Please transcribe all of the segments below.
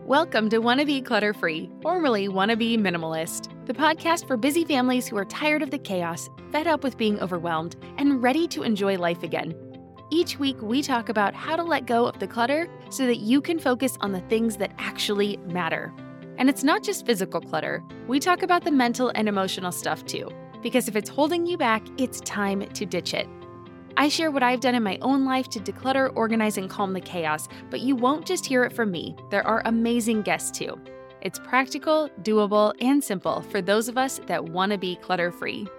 Welcome to Wanna Be Clutter-Free, formerly Wanna Be Minimalist, the podcast for busy families who are tired of the chaos, fed up with being overwhelmed, and ready to enjoy life again. Each week, we talk about how to let go of the clutter so that you can focus on the things that actually matter. And it's not just physical clutter. We talk about the mental and emotional stuff too, because if it's holding you back, it's time to ditch it. I share what I've done in my own life to declutter, organize, and calm the chaos, but you won't just hear it from me. There are amazing guests too. It's practical, doable, and simple for those of us that want to be clutter-free.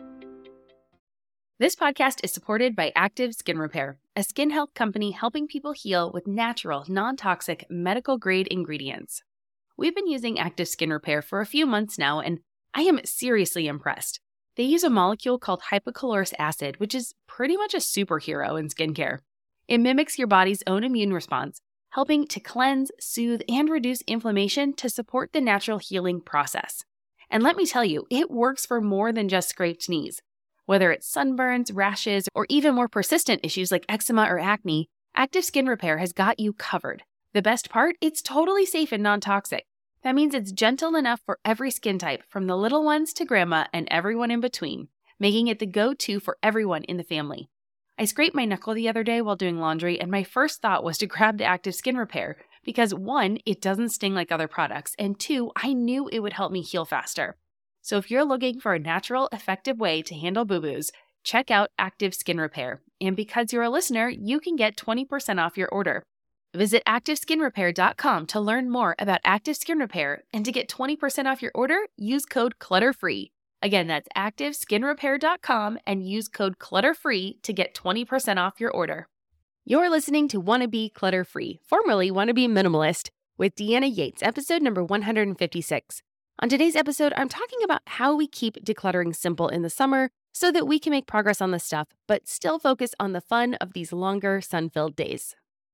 This podcast is supported by Active Skin Repair, a skin health company helping people heal with natural, non-toxic, medical-grade ingredients. We've been using Active Skin Repair for a few months now, and I am seriously impressed. They use a molecule called hypochlorous acid, which is pretty much a superhero in skincare. It mimics your body's own immune response, helping to cleanse, soothe, and reduce inflammation to support the natural healing process. And let me tell you, it works for more than just scraped knees. Whether it's sunburns, rashes, or even more persistent issues like eczema or acne, Active Skin Repair has got you covered. The best part? It's totally safe and non-toxic. That means it's gentle enough for every skin type, from the little ones to grandma and everyone in between, making it the go-to for everyone in the family. I scraped my knuckle the other day while doing laundry, and my first thought was to grab the Active Skin Repair because 1, it doesn't sting like other products, and 2, I knew it would help me heal faster. So if you're looking for a natural, effective way to handle boo-boos, check out Active Skin Repair. And because you're a listener, you can get 20% off your order. Visit ActiveSkinRepair.com to learn more about Active Skin Repair, and to get 20% off your order, use code CLUTTERFREE. Again, that's ActiveSkinRepair.com and use code CLUTTERFREE to get 20% off your order. You're listening to Wanna Be Clutter-Free, formerly Wanna Be Minimalist, with Deanna Yates, episode number 156. On today's episode, I'm talking about how we keep decluttering simple in the summer so that we can make progress on the stuff, but still focus on the fun of these longer, sun-filled days.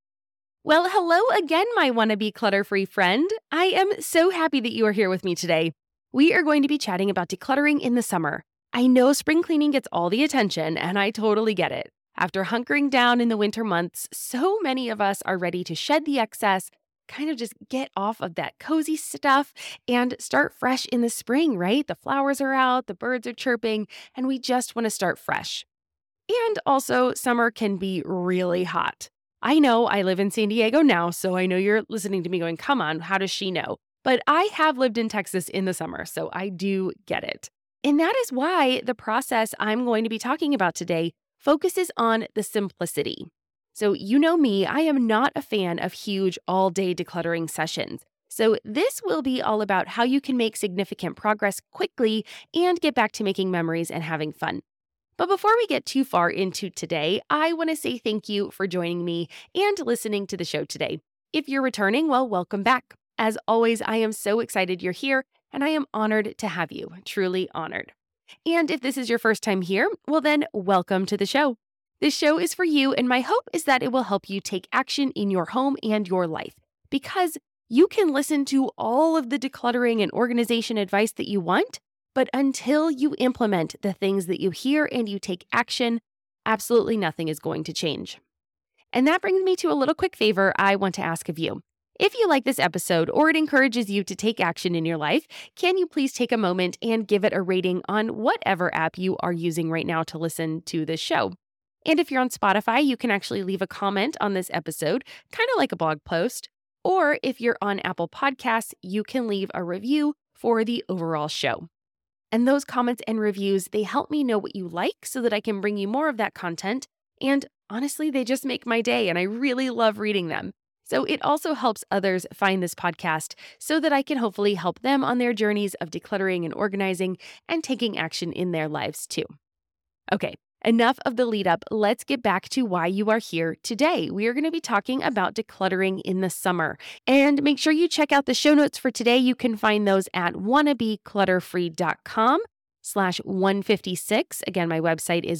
Well, hello again, my wannabe clutter-free friend. I am so happy that you are here with me today. We are going to be chatting about decluttering in the summer. I know spring cleaning gets all the attention, and I totally get it. After hunkering down in the winter months, so many of us are ready to shed the excess, kind of just get off of that cozy stuff, and start fresh in the spring, right? The flowers are out, the birds are chirping, and we just want to start fresh. And also, summer can be really hot. I know I live in San Diego now, so I know you're listening to me going, come on, how does she know? But I have lived in Texas in the summer, so I do get it. And that is why the process I'm going to be talking about today focuses on the simplicity. So you know me, I am not a fan of huge all-day decluttering sessions. So this will be all about how you can make significant progress quickly and get back to making memories and having fun. But before we get too far into today, I want to say thank you for joining me and listening to the show today. If you're returning, well, welcome back. As always, I am so excited you're here, and I am honored to have you, truly honored. And if this is your first time here, well then, welcome to the show. This show is for you, and my hope is that it will help you take action in your home and your life, because you can listen to all of the decluttering and organization advice that you want, but until you implement the things that you hear and you take action, absolutely nothing is going to change. And that brings me to a little quick favor I want to ask of you. If you like this episode or it encourages you to take action in your life, can you please take a moment and give it a rating on whatever app you are using right now to listen to this show? And if you're on Spotify, you can actually leave a comment on this episode, kind of like a blog post. Or if you're on Apple Podcasts, you can leave a review for the overall show. And those comments and reviews, they help me know what you like so that I can bring you more of that content. And honestly, they just make my day, and I really love reading them. So it also helps others find this podcast so that I can hopefully help them on their journeys of decluttering and organizing and taking action in their lives too. Okay, enough of the lead up. Let's get back to why you are here today. We are going to be talking about decluttering in the summer. And make sure you check out the show notes for today. You can find those at wannabeclutterfree.com/156. Again, my website is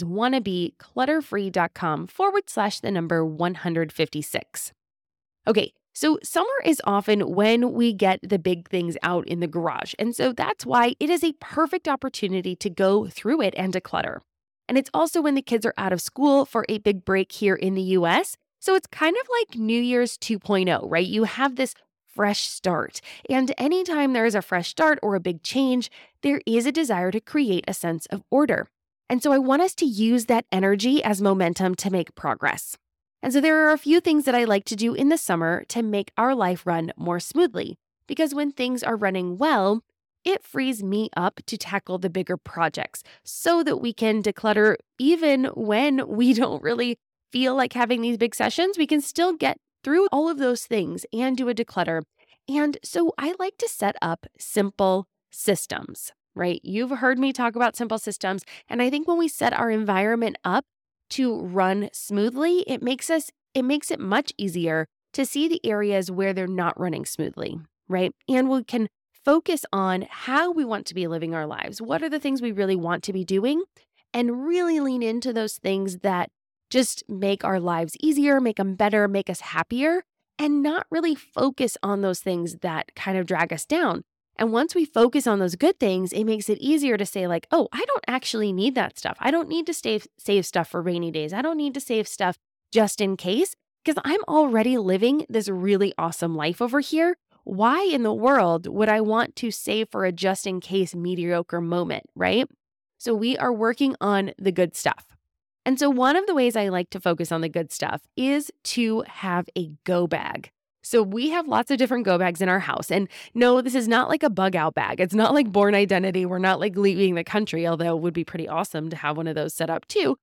wannabeclutterfree.com/156. Okay, so summer is often when we get the big things out in the garage. And so that's why it is a perfect opportunity to go through it and declutter. And it's also when the kids are out of school for a big break here in the US. So it's kind of like New Year's 2.0, right? You have this fresh start. And anytime there is a fresh start or a big change, there is a desire to create a sense of order. And so I want us to use that energy as momentum to make progress. And so there are a few things that I like to do in the summer to make our life run more smoothly. Because when things are running well, it frees me up to tackle the bigger projects so that we can declutter even when we don't really feel like having these big sessions. We can still get through all of those things and do a declutter. And so I like to set up simple systems, right? You've heard me talk about simple systems. And I think when we set our environment up to run smoothly, it makes it much easier to see the areas where they're not running smoothly, right? And we can focus on how we want to be living our lives. What are the things we really want to be doing? And really lean into those things that just make our lives easier, make them better, make us happier, and not really focus on those things that kind of drag us down. And once we focus on those good things, it makes it easier to say like, oh, I don't actually need that stuff. I don't need to save stuff for rainy days. I don't need to save stuff just in case, because I'm already living this really awesome life over here. Why in the world would I want to save for a just in case mediocre moment, right? So we are working on the good stuff. And so one of the ways I like to focus on the good stuff is to have a go bag. So we have lots of different go bags in our house. And no, this is not like a bug out bag. It's not like Born Identity. We're not like leaving the country, although it would be pretty awesome to have one of those set up too.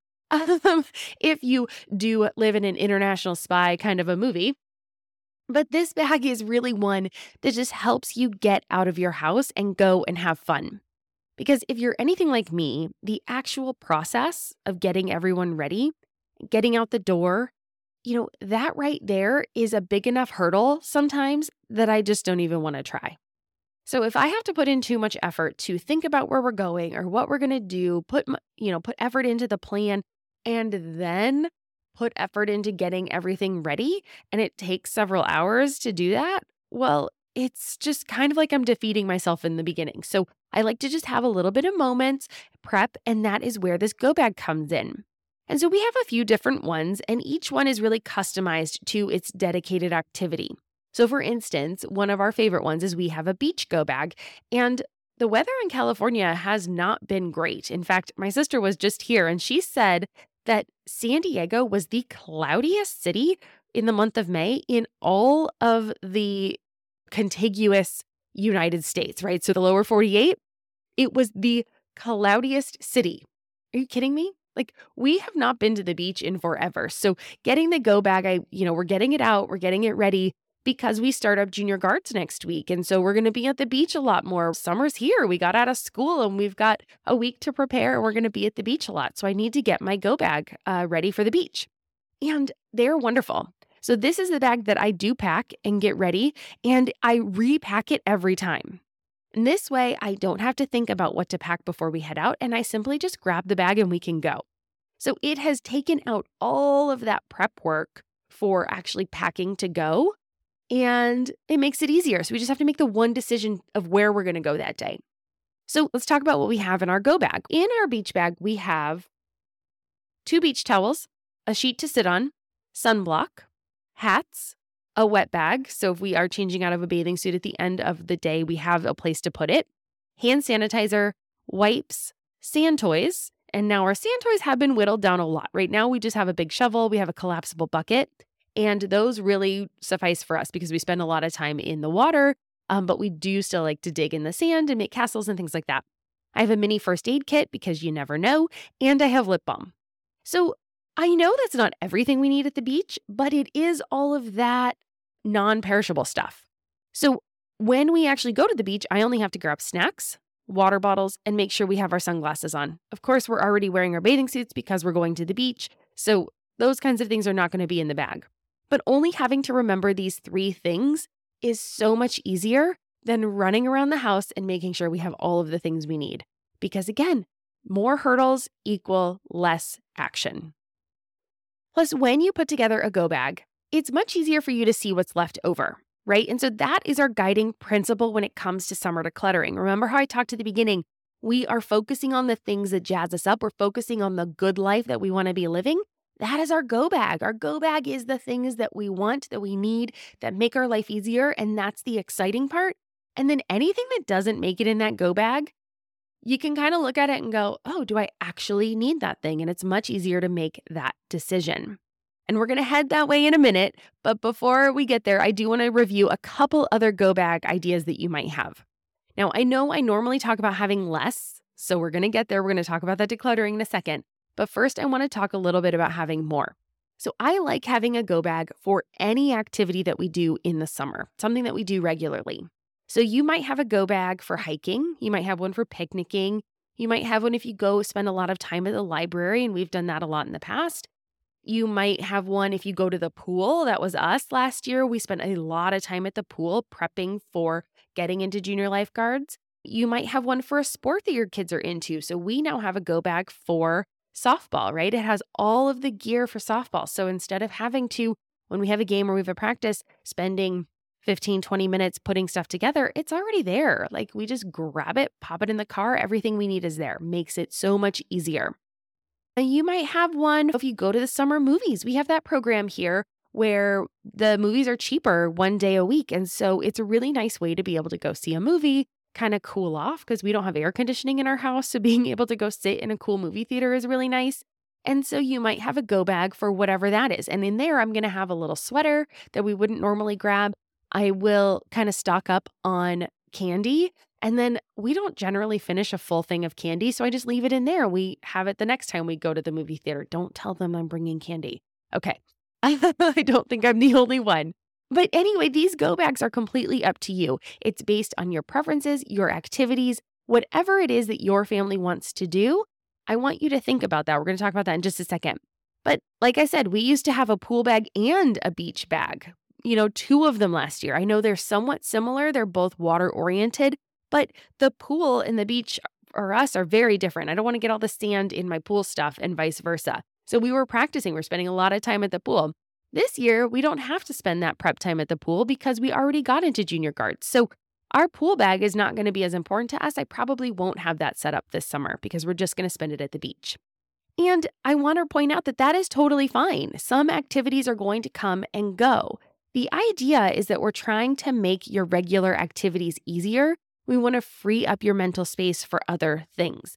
If you do live in an international spy kind of a movie. But this bag is really one that just helps you get out of your house and go and have fun. Because if you're anything like me, the actual process of getting everyone ready, getting out the door, that right there is a big enough hurdle sometimes that I just don't even want to try. So if I have to put in too much effort to think about where we're going or what we're going to do, put effort into the plan and then put effort into getting everything ready, and it takes several hours to do that, well, it's just kind of like I'm defeating myself in the beginning. So I like to just have a little bit of moments, prep, and that is where this go bag comes in. And so we have a few different ones, and each one is really customized to its dedicated activity. So for instance, one of our favorite ones is we have a beach go bag, and the weather in California has not been great. In fact, my sister was just here and she said that San Diego was the cloudiest city in the month of May in all of the contiguous United States, right? So the lower 48, it was the cloudiest city. Are you kidding me? Like, we have not been to the beach in forever. So getting the go bag, we're getting it out, we're getting it ready because we start up junior guards next week. And so we're going to be at the beach a lot more. Summer's here. We got out of school and we've got a week to prepare and we're going to be at the beach a lot. So I need to get my go bag ready for the beach. And they're wonderful. So this is the bag that I do pack and get ready, and I repack it every time. And this way, I don't have to think about what to pack before we head out, and I simply just grab the bag and we can go. So it has taken out all of that prep work for actually packing to go, and it makes it easier. So we just have to make the one decision of where we're going to go that day. So let's talk about what we have in our go bag. In our beach bag, we have 2 beach towels, a sheet to sit on, sunblock, hats, a wet bag. So if we are changing out of a bathing suit at the end of the day, we have a place to put it, hand sanitizer, wipes, sand toys. And now our sand toys have been whittled down a lot. Right now, we just have a big shovel. We have a collapsible bucket. And those really suffice for us because we spend a lot of time in the water, but we do still like to dig in the sand and make castles and things like that. I have a mini first aid kit because you never know, and I have lip balm. So I know that's not everything we need at the beach, but it is all of that non-perishable stuff. So when we actually go to the beach, I only have to grab snacks, water bottles, and make sure we have our sunglasses on. Of course, we're already wearing our bathing suits because we're going to the beach. So those kinds of things are not going to be in the bag. But only having to remember these 3 things is so much easier than running around the house and making sure we have all of the things we need. Because again, more hurdles equal less action. Plus, when you put together a go bag, it's much easier for you to see what's left over, right? And so that is our guiding principle when it comes to summer decluttering. Remember how I talked at the beginning? We are focusing on the things that jazz us up. We're focusing on the good life that we want to be living. That is our go bag. Our go bag is the things that we want, that we need, that make our life easier. And that's the exciting part. And then anything that doesn't make it in that go bag, you can kind of look at it and go, oh, do I actually need that thing? And it's much easier to make that decision. And we're going to head that way in a minute. But before we get there, I do want to review a couple other go bag ideas that you might have. Now, I know I normally talk about having less, so we're going to get there. We're going to talk about that decluttering in a second. But first, I want to talk a little bit about having more. So I like having a go bag for any activity that we do in the summer, something that we do regularly. So you might have a go bag for hiking. You might have one for picnicking. You might have one if you go spend a lot of time at the library, and we've done that a lot in the past. You might have one if you go to the pool. That was us last year. We spent a lot of time at the pool prepping for getting into junior lifeguards. You might have one for a sport that your kids are into. So we now have a go bag for softball, right? It has all of the gear for softball. So instead of having to, when we have a game or we have a practice, spending 15, 20 minutes putting stuff together, it's already there. Like we just grab it, pop it in the car. Everything we need is there. Makes it so much easier. And you might have one if you go to the summer movies. We have that program here where the movies are cheaper one day a week. And so it's a really nice way to be able to go see a movie, kind of cool off because we don't have air conditioning in our house. So being able to go sit in a cool movie theater is really nice. And so you might have a go bag for whatever that is. And in there, I'm going to have a little sweater that we wouldn't normally grab. I will kind of stock up on candy. And then we don't generally finish a full thing of candy. So I just leave it in there. We have it the next time we go to the movie theater. Don't tell them I'm bringing candy. Okay. I don't think I'm the only one. But anyway, these go bags are completely up to you. It's based on your preferences, your activities, whatever it is that your family wants to do. I want you to think about that. We're going to talk about that in just a second. But like I said, we used to have a pool bag and a beach bag. Two of them last year. I know they're somewhat similar. They're both water oriented, but the pool and the beach for us are very different. I don't want to get all the sand in my pool stuff and vice versa. So we were practicing. We're spending a lot of time at the pool. This year, we don't have to spend that prep time at the pool because we already got into junior guards. So our pool bag is not going to be as important to us. I probably won't have that set up this summer because we're just going to spend it at the beach. And I want to point out that that is totally fine. Some activities are going to come and go. The idea is that we're trying to make your regular activities easier. We want to free up your mental space for other things.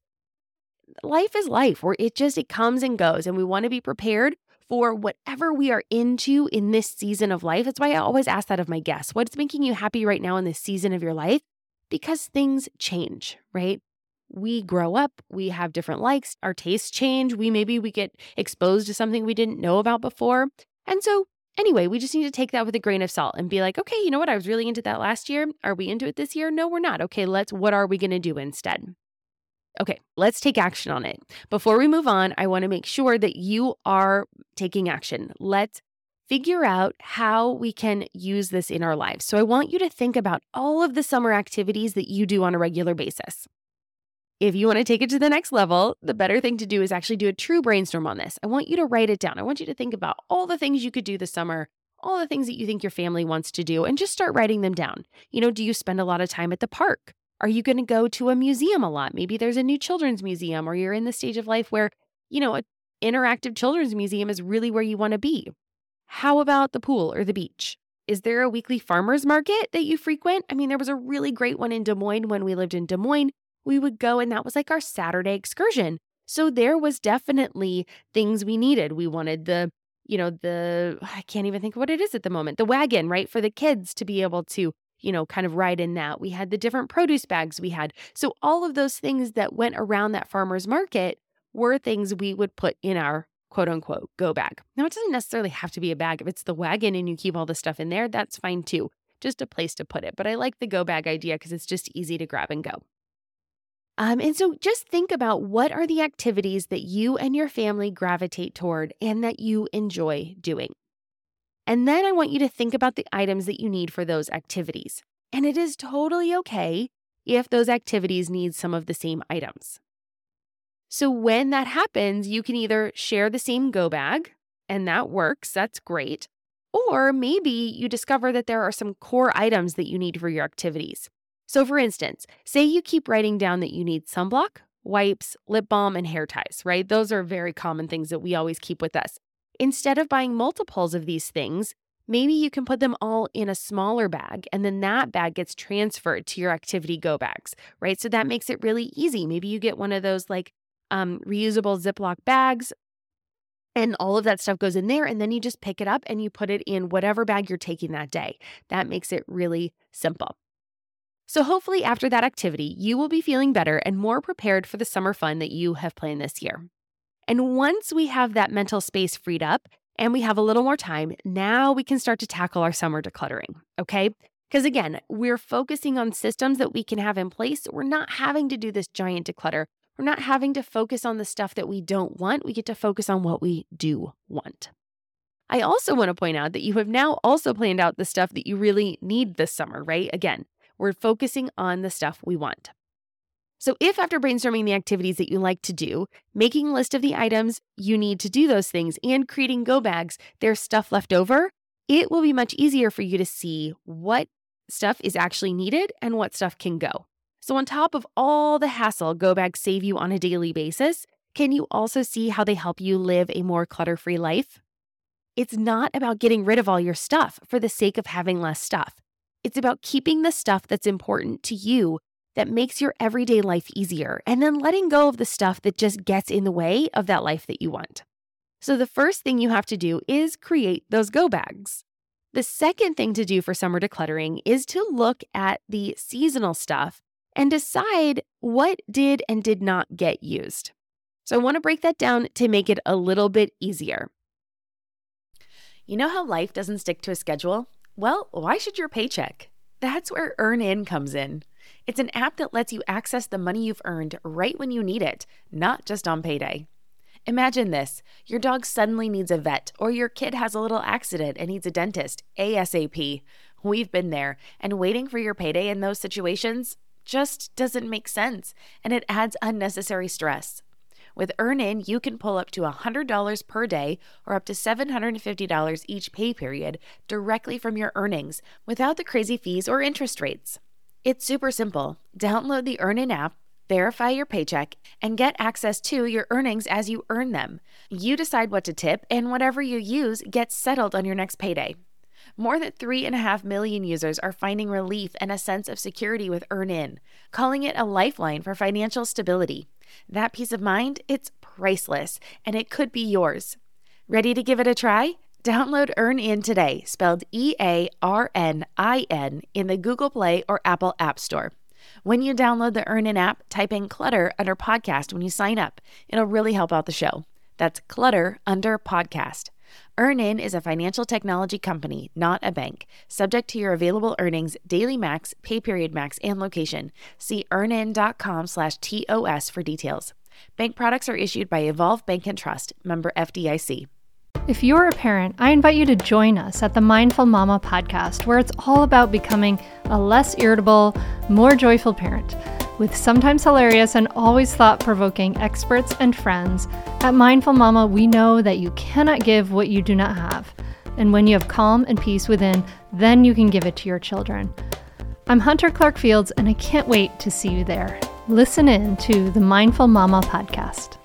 Life is life, where it comes and goes, and we want to be prepared for whatever we are into in this season of life. That's why I always ask that of my guests. What's making you happy right now in this season of your life? Because things change, right? We grow up, we have different likes, our tastes change. Maybe we get exposed to something we didn't know about before. And so anyway, we just need to take that with a grain of salt and be like, okay, you know what? I was really into that last year. Are we into it this year? No, we're not. Okay, what are we going to do instead? Okay, let's take action on it. Before we move on, I want to make sure that you are taking action. Let's figure out how we can use this in our lives. So I want you to think about all of the summer activities that you do on a regular basis. If you want to take it to the next level, the better thing to do is actually do a true brainstorm on this. I want you to write it down. I want you to think about all the things you could do this summer, all the things that you think your family wants to do, and just start writing them down. Do you spend a lot of time at the park? Are you going to go to a museum a lot? Maybe there's a new children's museum, or you're in the stage of life where, an interactive children's museum is really where you want to be. How about the pool or the beach? Is there a weekly farmer's market that you frequent? There was a really great one in Des Moines when we lived in Des Moines. We would go, and that was like our Saturday excursion. So there was definitely things we needed. We wanted I can't even think of what it is at the moment, the wagon, right? For the kids to be able to, kind of ride in that. We had the different produce bags we had. So all of those things that went around that farmer's market were things we would put in our quote unquote go bag. Now, it doesn't necessarily have to be a bag. If it's the wagon and you keep all the stuff in there, that's fine too. Just a place to put it. But I like the go bag idea because it's just easy to grab and go. And so just think about what are the activities that you and your family gravitate toward and that you enjoy doing. And then I want you to think about the items that you need for those activities. And it is totally okay if those activities need some of the same items. So when that happens, you can either share the same go bag, and that works, that's great. Or maybe you discover that there are some core items that you need for your activities. So for instance, say you keep writing down that you need sunblock, wipes, lip balm, and hair ties, right? Those are very common things that we always keep with us. instead of buying multiples of these things, maybe you can put them all in a smaller bag, and then that bag gets transferred to your activity go bags, right? So that makes it really easy. Maybe you get one of those reusable Ziploc bags, and all of that stuff goes in there, and then you just pick it up and you put it in whatever bag you're taking that day. That makes it really simple. So hopefully after that activity, you will be feeling better and more prepared for the summer fun that you have planned this year. And once we have that mental space freed up and we have a little more time, now we can start to tackle our summer decluttering, okay? Because again, we're focusing on systems that we can have in place. So we're not having to do this giant declutter. We're not having to focus on the stuff that we don't want. We get to focus on what we do want. I also want to point out that you have now also planned out the stuff that you really need this summer, right? Again, we're focusing on the stuff we want. So if after brainstorming the activities that you like to do, making a list of the items you need to do those things, and creating go bags, there's stuff left over, it will be much easier for you to see what stuff is actually needed and what stuff can go. So on top of all the hassle go bags save you on a daily basis, can you also see how they help you live a more clutter-free life? It's not about getting rid of all your stuff for the sake of having less stuff. It's about keeping the stuff that's important to you that makes your everyday life easier, and then letting go of the stuff that just gets in the way of that life that you want. So the first thing you have to do is create those go bags. The second thing to do for summer decluttering is to look at the seasonal stuff and decide what did and did not get used. So I want to break that down to make it a little bit easier. You know how life doesn't stick to a schedule? Well, why should your paycheck? That's where EarnIn comes in. It's an app that lets you access the money you've earned right when you need it, not just on payday. Imagine this. Your dog suddenly needs a vet, or your kid has a little accident and needs a dentist ASAP. We've been there, and waiting for your payday in those situations just doesn't make sense, and it adds unnecessary stress. With EarnIn, you can pull up to $100 per day or up to $750 each pay period directly from your earnings without the crazy fees or interest rates. It's super simple. Download the EarnIn app, verify your paycheck, and get access to your earnings as you earn them. You decide what to tip, and whatever you use gets settled on your next payday. More than 3.5 million users are finding relief and a sense of security with EarnIn, calling it a lifeline for financial stability. That peace of mind, it's priceless, and it could be yours. Ready to give it a try? Download EarnIn today, spelled EARNIN, in the Google Play or Apple App Store. When you download the EarnIn app, type in Clutter under podcast when you sign up. It'll really help out the show. That's Clutter under podcast. EarnIn is a financial technology company, not a bank. Subject to your available earnings, daily max, pay period max, and location. See earnin.com/TOS for details. Bank products are issued by Evolve Bank and Trust, member FDIC. If you're a parent, I invite you to join us at the Mindful Mama podcast, where it's all about becoming a less irritable, more joyful parent. With sometimes hilarious and always thought-provoking experts and friends, at Mindful Mama, we know that you cannot give what you do not have. And when you have calm and peace within, then you can give it to your children. I'm Hunter Clark Fields, and I can't wait to see you there. Listen in to the Mindful Mama podcast.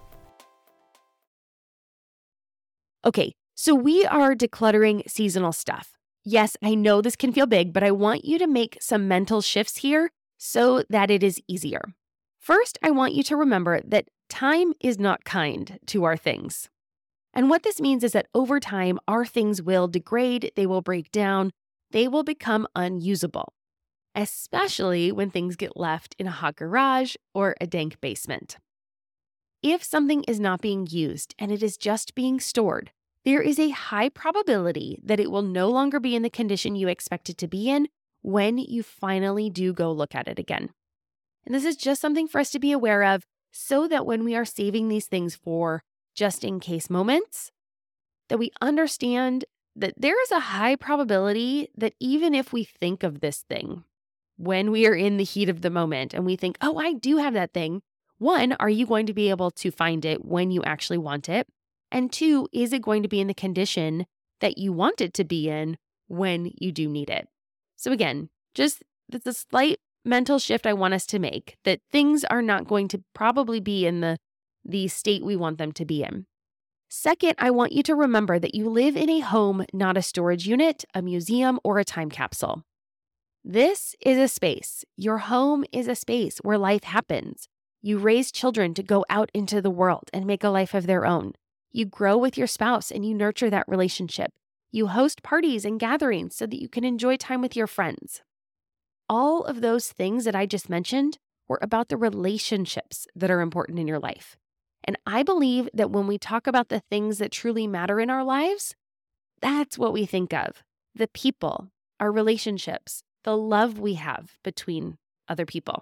Okay, so we are decluttering seasonal stuff. Yes, I know this can feel big, but I want you to make some mental shifts here so that it is easier. First, I want you to remember that time is not kind to our things. And what this means is that over time, our things will degrade, they will break down, they will become unusable, especially when things get left in a hot garage or a dank basement. If something is not being used and it is just being stored, there is a high probability that it will no longer be in the condition you expect it to be in when you finally do go look at it again. And this is just something for us to be aware of so that when we are saving these things for just in case moments, that we understand that there is a high probability that even if we think of this thing when we are in the heat of the moment and we think, oh, I do have that thing. One, are you going to be able to find it when you actually want it? And two, is it going to be in the condition that you want it to be in when you do need it? So again, just that's a slight mental shift I want us to make, that things are not going to probably be in the state we want them to be in. Second, I want you to remember that you live in a home, not a storage unit, a museum, or a time capsule. This is a space. Your home is a space where life happens. You raise children to go out into the world and make a life of their own. You grow with your spouse and you nurture that relationship. You host parties and gatherings so that you can enjoy time with your friends. All of those things that I just mentioned were about the relationships that are important in your life. And I believe that when we talk about the things that truly matter in our lives, that's what we think of. The people, our relationships, the love we have between other people.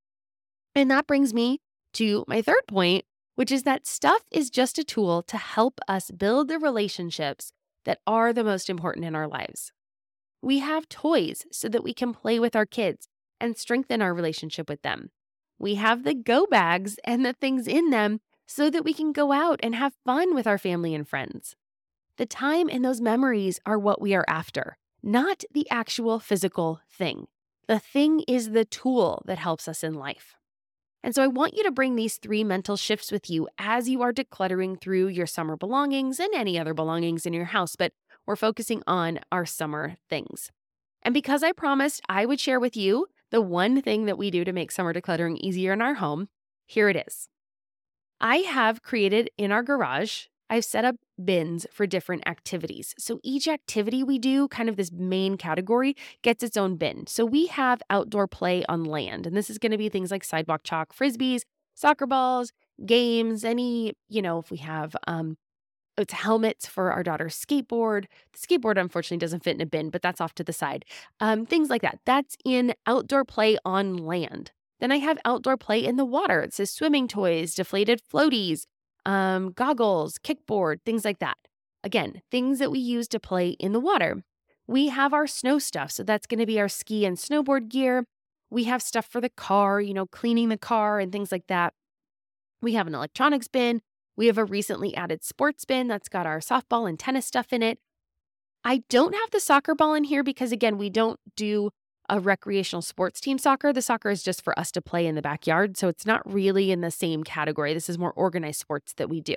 And that brings me to my third point, which is that stuff is just a tool to help us build the relationships that are the most important in our lives. We have toys so that we can play with our kids and strengthen our relationship with them. We have the go bags and the things in them so that we can go out and have fun with our family and friends. The time and those memories are what we are after, not the actual physical thing. The thing is the tool that helps us in life. And so I want you to bring these 3 mental shifts with you as you are decluttering through your summer belongings and any other belongings in your house, but we're focusing on our summer things. And because I promised I would share with you the one thing that we do to make summer decluttering easier in our home, here it is. I have created in our garage, I've set up bins for different activities. So each activity we do, kind of this main category, gets its own bin. So we have outdoor play on land, and this is going to be things like sidewalk chalk, frisbees, soccer balls, games, if we have it's helmets for our daughter's skateboard. The skateboard, unfortunately, doesn't fit in a bin, but that's off to the side. Things like that. That's in outdoor play on land. Then I have outdoor play in the water. It says swimming toys, deflated floaties, goggles, kickboard, things like that. Again, things that we use to play in the water. We have our snow stuff. So that's going to be our ski and snowboard gear. We have stuff for the car, cleaning the car and things like that. We have an electronics bin. We have a recently added sports bin that's got our softball and tennis stuff in it. I don't have the soccer ball in here because, again, we don't do a recreational sports team soccer. The soccer is just for us to play in the backyard, so it's not really in the same category. This is more organized sports that we do.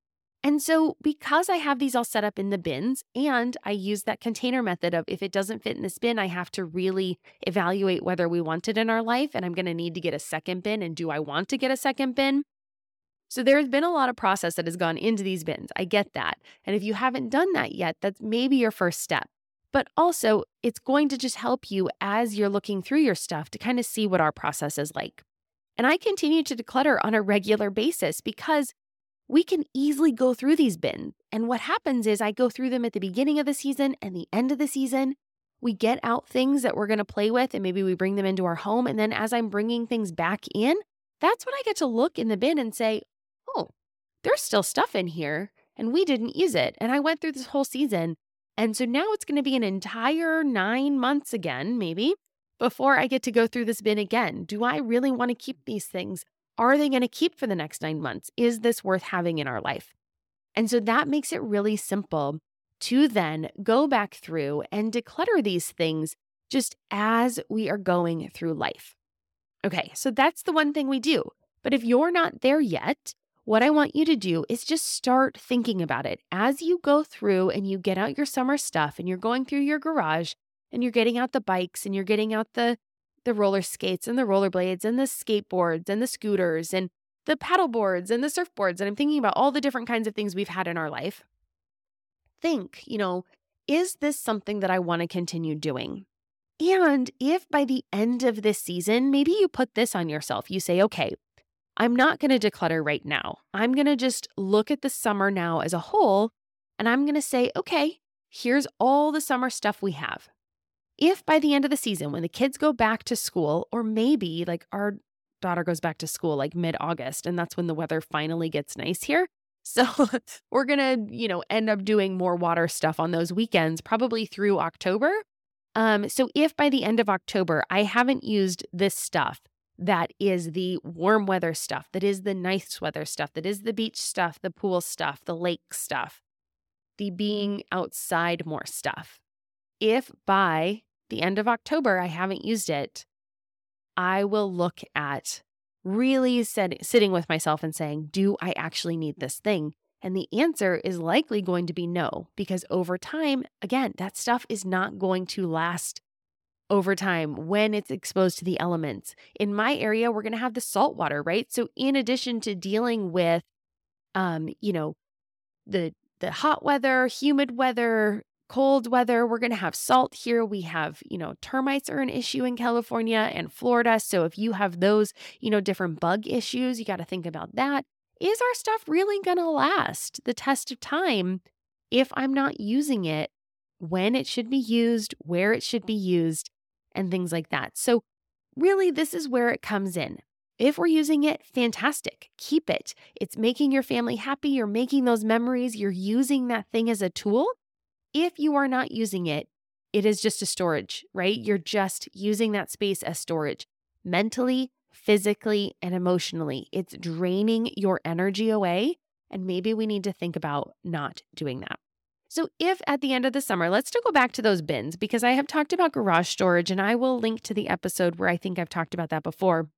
And so because I have these all set up in the bins and I use that container method of if it doesn't fit in this bin, I have to really evaluate whether we want it in our life and I'm going to need to get a second bin. And do I want to get a second bin? So there's been a lot of process that has gone into these bins. I get that. And if you haven't done that yet, that's maybe your first step. But also, it's going to just help you as you're looking through your stuff to kind of see what our process is like. And I continue to declutter on a regular basis because we can easily go through these bins. And what happens is I go through them at the beginning of the season and the end of the season. We get out things that we're going to play with and maybe we bring them into our home. And then as I'm bringing things back in, that's when I get to look in the bin and say, oh, there's still stuff in here and we didn't use it. And I went through this whole season. And so now it's going to be an entire 9 months again, maybe, before I get to go through this bin again. Do I really want to keep these things? Are they going to keep for the next 9 months? Is this worth having in our life? And so that makes it really simple to then go back through and declutter these things just as we are going through life. Okay, so that's the one thing we do. But if you're not there yet, what I want you to do is just start thinking about it. As you go through and you get out your summer stuff and you're going through your garage and you're getting out the bikes and you're getting out the roller skates and the rollerblades and the skateboards and the scooters and the paddle boards and the surfboards. And I'm thinking about all the different kinds of things we've had in our life. Think, is this something that I want to continue doing? And if by the end of this season, maybe you put this on yourself, you say, okay, I'm not going to declutter right now. I'm going to just look at the summer now as a whole, and I'm going to say, okay, here's all the summer stuff we have. If by the end of the season, when the kids go back to school, or maybe like our daughter goes back to school like mid-August, and that's when the weather finally gets nice here. So we're going to, end up doing more water stuff on those weekends, probably through October. So if by the end of October, I haven't used this stuff, that is the warm weather stuff, that is the nice weather stuff, that is the beach stuff, the pool stuff, the lake stuff, the being outside more stuff. If by the end of October I haven't used it, I will look at really sitting with myself and saying, do I actually need this thing? And the answer is likely going to be no, because over time, again, that stuff is not going to last over time when it's exposed to the elements. In my area, we're going to have the salt water, right? So in addition to dealing with, the hot weather, humid weather, cold weather, we're going to have salt here. We have, termites are an issue in California and Florida. So if you have those, different bug issues, you got to think about that. Is our stuff really going to last the test of time if I'm not using it when it should be used, where it should be used, and things like that? So really, this is where it comes in. If we're using it, fantastic. Keep it. It's making your family happy. You're making those memories. You're using that thing as a tool. If you are not using it, it is just a storage, right? You're just using that space as storage. Mentally, physically, and emotionally, it's draining your energy away. And maybe we need to think about not doing that. So if at the end of the summer, let's still go back to those bins, because I have talked about garage storage and I will link to the episode where I think I've talked about that before.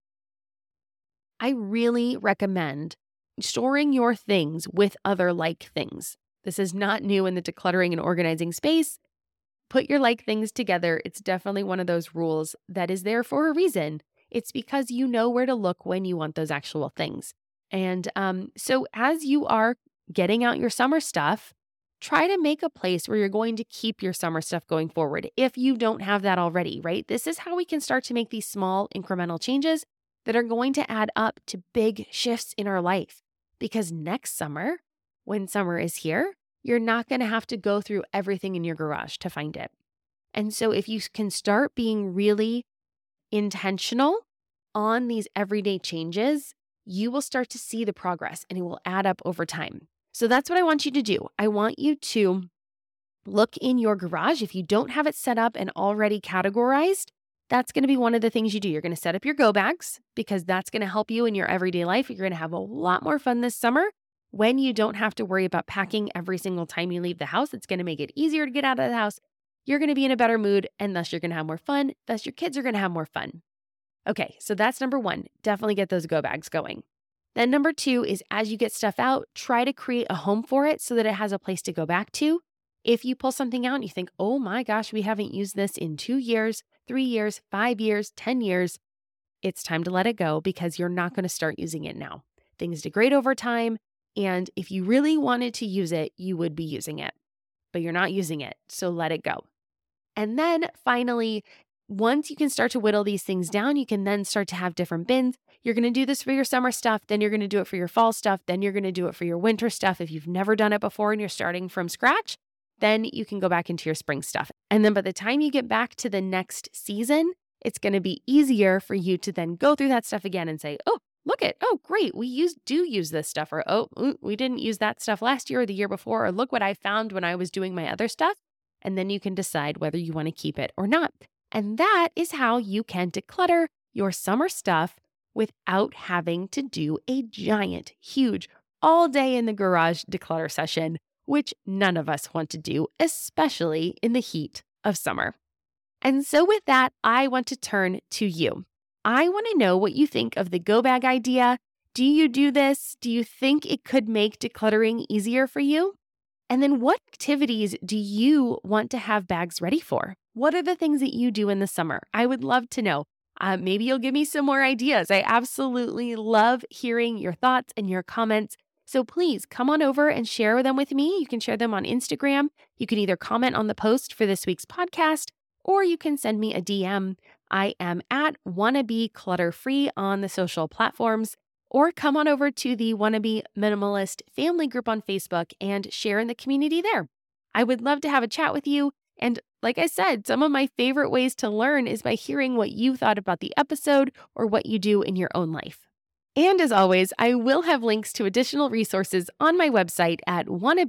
I really recommend storing your things with other like things. This is not new in the decluttering and organizing space. Put your like things together. It's definitely one of those rules that is there for a reason. It's because you know where to look when you want those actual things. And so as you are getting out your summer stuff, try to make a place where you're going to keep your summer stuff going forward if you don't have that already, right? This is how we can start to make these small incremental changes that are going to add up to big shifts in our life. Because next summer, when summer is here, you're not going to have to go through everything in your garage to find it. And so if you can start being really intentional on these everyday changes, you will start to see the progress and it will add up over time. So that's what I want you to do. I want you to look in your garage. If you don't have it set up and already categorized, that's going to be one of the things you do. You're going to set up your go bags because that's going to help you in your everyday life. You're going to have a lot more fun this summer when you don't have to worry about packing every single time you leave the house. It's going to make it easier to get out of the house. You're going to be in a better mood, and thus you're going to have more fun. Thus your kids are going to have more fun. Okay, so that's number one. Definitely get those go bags going. Then number two is as you get stuff out, try to create a home for it so that it has a place to go back to. If you pull something out and you think, oh my gosh, we haven't used this in 2 years, 3 years, 5 years, 10 years, it's time to let it go because you're not going to start using it now. Things degrade over time. And if you really wanted to use it, you would be using it, but you're not using it. So let it go. And then finally, once you can start to whittle these things down, you can then start to have different bins. You're going to do this for your summer stuff. Then you're going to do it for your fall stuff. Then you're going to do it for your winter stuff. If you've never done it before and you're starting from scratch, then you can go back into your spring stuff. And then by the time you get back to the next season, it's going to be easier for you to then go through that stuff again and say, oh, great, we do use this stuff. Or, we didn't use that stuff last year or the year before. Or look what I found when I was doing my other stuff. And then you can decide whether you want to keep it or not. And that is how you can declutter your summer stuff without having to do a giant, huge, all day in the garage declutter session, which none of us want to do, especially in the heat of summer. And so with that, I want to turn to you. I want to know what you think of the go bag idea. Do you do this? Do you think it could make decluttering easier for you? And then what activities do you want to have bags ready for? What are the things that you do in the summer? I would love to know. Maybe you'll give me some more ideas. I absolutely love hearing your thoughts and your comments. So please come on over and share them with me. You can share them on Instagram. You can either comment on the post for this week's podcast, or you can send me a DM. I am at Wannabe Clutter Free on the social platforms, or come on over to the Wannabe Minimalist family group on Facebook and share in the community there. I would love to have a chat with you. And like I said, some of my favorite ways to learn is by hearing what you thought about the episode or what you do in your own life. And as always, I will have links to additional resources on my website at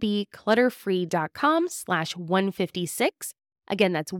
wannabeclutterfree.com/156. Again, that's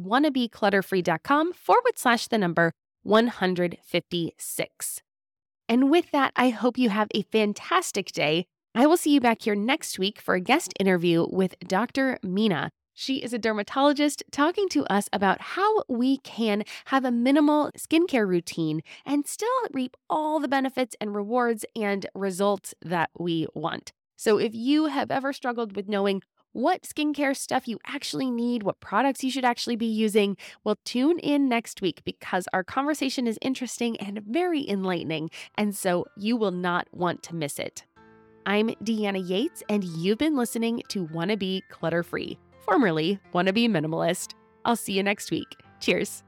wannabeclutterfree.com/156. And with that, I hope you have a fantastic day. I will see you back here next week for a guest interview with Dr. Mina. She is a dermatologist talking to us about how we can have a minimal skincare routine and still reap all the benefits and rewards and results that we want. So if you have ever struggled with knowing what skincare stuff you actually need, what products you should actually be using, well, tune in next week because our conversation is interesting and very enlightening, and so you will not want to miss it. I'm Deanna Yates, and you've been listening to Wanna Be Clutter-Free, formerly Wanna Be Minimalist. I'll see you next week. Cheers.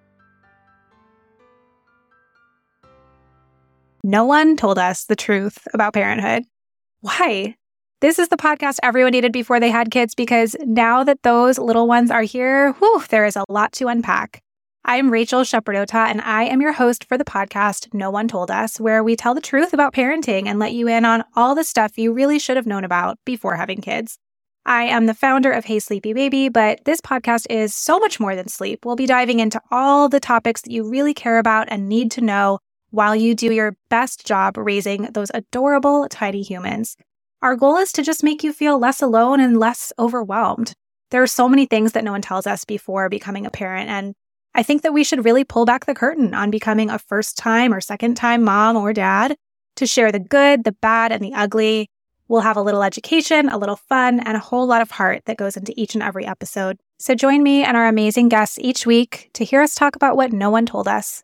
No one told us the truth about parenthood. Why? This is the podcast everyone needed before they had kids, because now that those little ones are here, there is a lot to unpack. I'm Rachel Shepardota, and I am your host for the podcast No One Told Us, where we tell the truth about parenting and let you in on all the stuff you really should have known about before having kids. I am the founder of Hey Sleepy Baby, but this podcast is so much more than sleep. We'll be diving into all the topics that you really care about and need to know while you do your best job raising those adorable, tiny humans. Our goal is to just make you feel less alone and less overwhelmed. There are so many things that no one tells us before becoming a parent, and I think that we should really pull back the curtain on becoming a first-time or second-time mom or dad to share the good, the bad, and the ugly. We'll have a little education, a little fun, and a whole lot of heart that goes into each and every episode. So join me and our amazing guests each week to hear us talk about what no one told us.